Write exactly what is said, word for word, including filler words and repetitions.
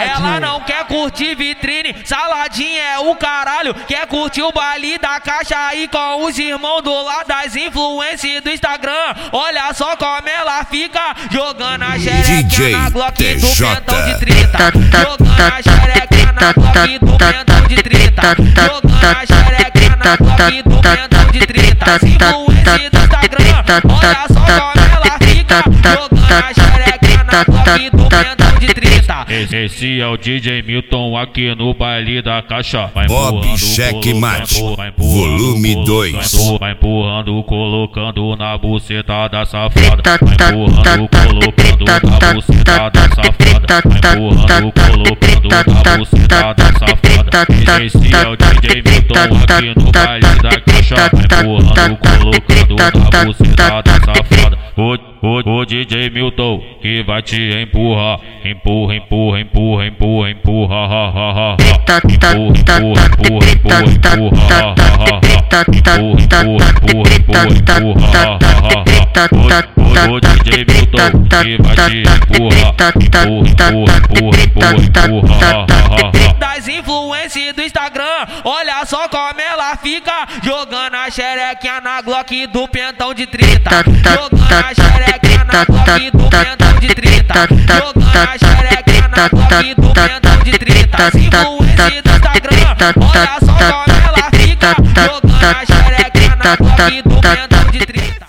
Ela não quer curtir vitrine, saladinha é o caralho. Quer curtir o baile da caixa aí com os irmãos do lado das influências do Instagram. Olha só como ela fica jogando a xerequinha na Glock do pentão de trinta. Jogando a xerequinha na Glock do pentão de trinta. Jogando a xerequinha na Glock do pentão de trinta. Influência do Instagram. Olha só como ela fica jogando a xerequinha na Glock do pentão de trinta. Esse é o D J Milton aqui no baile da caixa. Vai Bob Checkmate, volume dois. Vai empurrando, colocando na buceta da safada. Vai empurrando, colocando na buceta da safada. Vai empurrando, colocando na buceta da safada. Esse é o D J Milton aqui no baile da caixa. Vai empurrando, colocando na buceta da safada. O, o, o D J Milton que vai te empurrar. Empurra, empurra, empurra, empurra, empurra, ha, ha, ha. Empurra, empurra, empurra, empurra, empurra, ha, ha, ha. Empurra, empurra, empurra, empurra, ha, ha, ha. O, o D J Milton que vai te empurrar. Empurra, empurra, empurra, empurra, ha, ha, ha. Das influências do Instagram, olha só como ela fica jogando a xerequinha na Glock do pentão de trinta. Jogando a xerequinha na Glock do pentão de trinta. Jogando a xerequinha na Glock do pentão de trinta. Influências do Instagram, olha só como ela fica jogando a xerequinha na Glock do pentão de trinta.